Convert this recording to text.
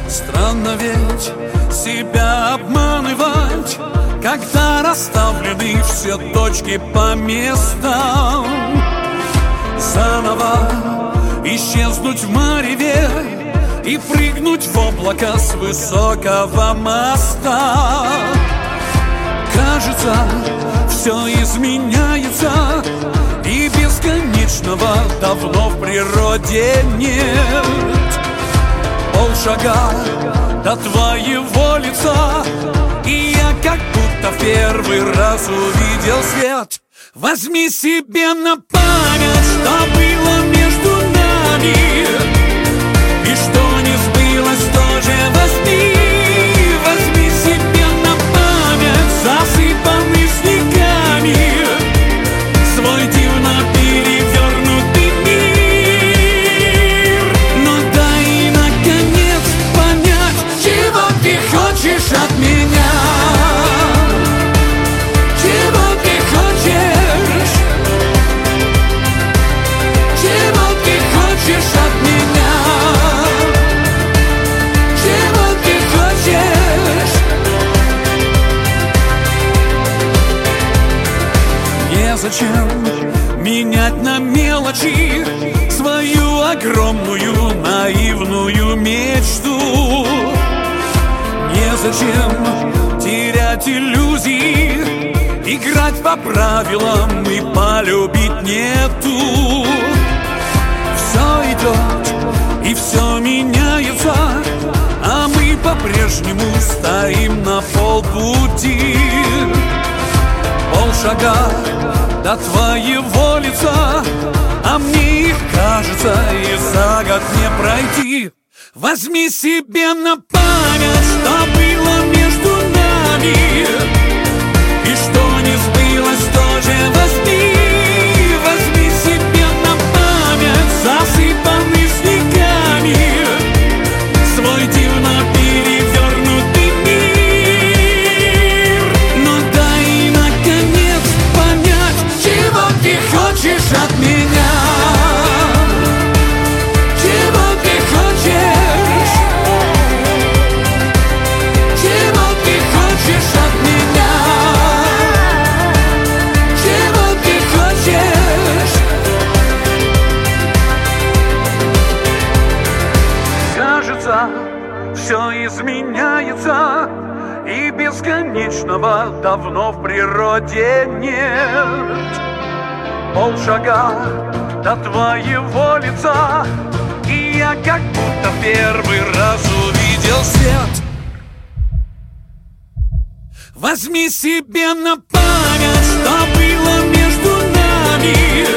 Странно ведь себя обманывать, когда расставлены все точки по местам. Заново исчезнуть в мареве и прыгнуть в облако с высокого моста. Кажется, все изменяется, и бесконечного давно в природе нет. Полшага до твоего лица, и я как будто в первый раз увидел свет. Возьми себе на память, что было между нами, и что не сбылось, тоже возьми. Возьми себе на память засыпанный снегами свой дивно перевернутый мир. Но дай наконец понять, чего ты хочешь от меня. Чего ты хочешь? Чего ты хочешь от меня? Чего ты хочешь? Незачем менять на мелочи свою огромную наивную мечту. Незачем терять иллюзии, играть по правилам и полюбить нету. Все идет и все меняется, а мы по-прежнему стоим на полпути. Полшага до твоего лица, а мне их, кажется, и за год не пройти. Возьми себе на память, что было между нами, и что не сбылось, тоже возьми. Возьми себе на память засыпанный снегами свой дивно перевернутый мир. Но дай наконец понять, чего ты хочешь от меня. Чего ты хочешь? Чего ты хочешь от меня? Чего ты хочешь? Кажется, все изменяется, и бесконечного давно в природе нет. Полшага до твоего лица, и я как будто первый раз увидел свет. Возьми себе на память, что было между нами,